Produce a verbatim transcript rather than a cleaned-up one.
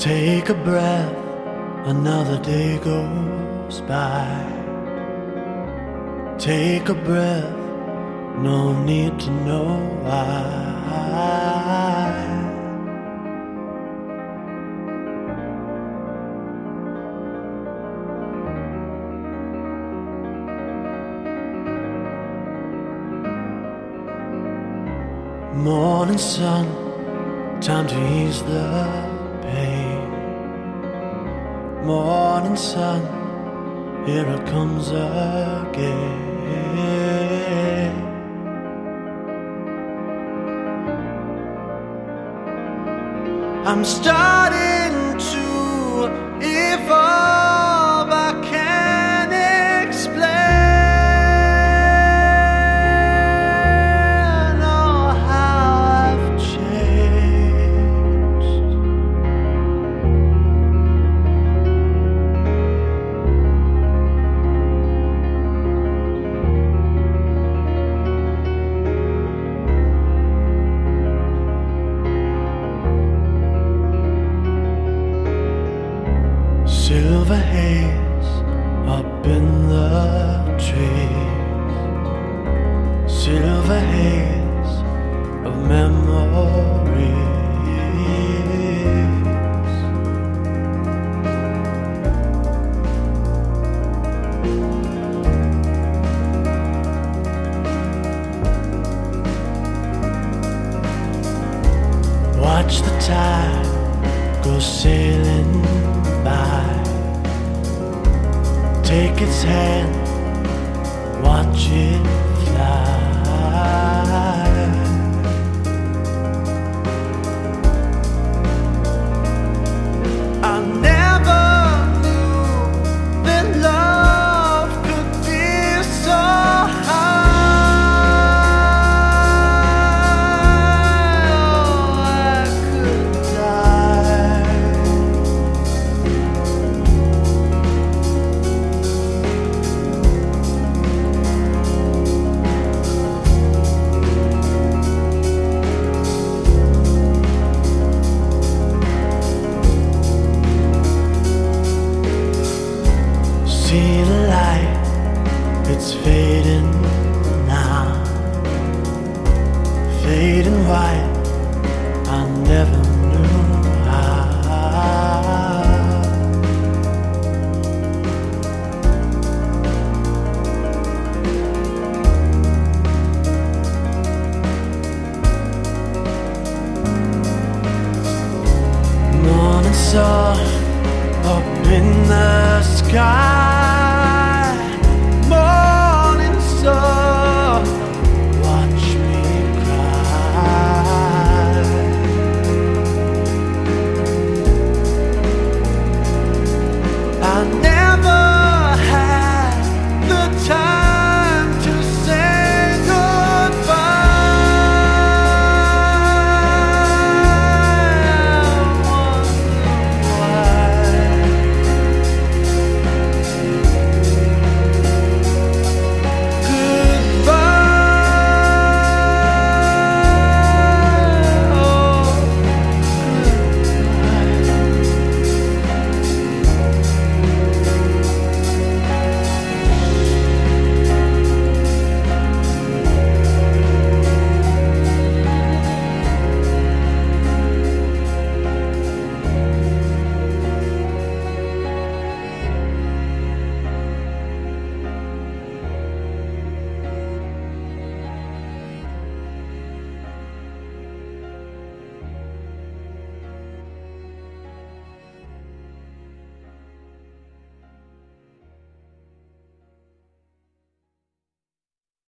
Take a breath, another day goes by. Take a breath, no need to know why. Morning sun, time to ease the pain. Morning sun, here it comes again. I'm starting to evolve, I can't explain oh, how I've changed. Silver haze up in the trees, silver haze of memories. Watch the tide go sailing by. Take its hand, watch it fly. I never knew that love could be so high. Oh, I could die. See the light, it's fading now. Fading white, I never knew how. Morning sun up in the sky.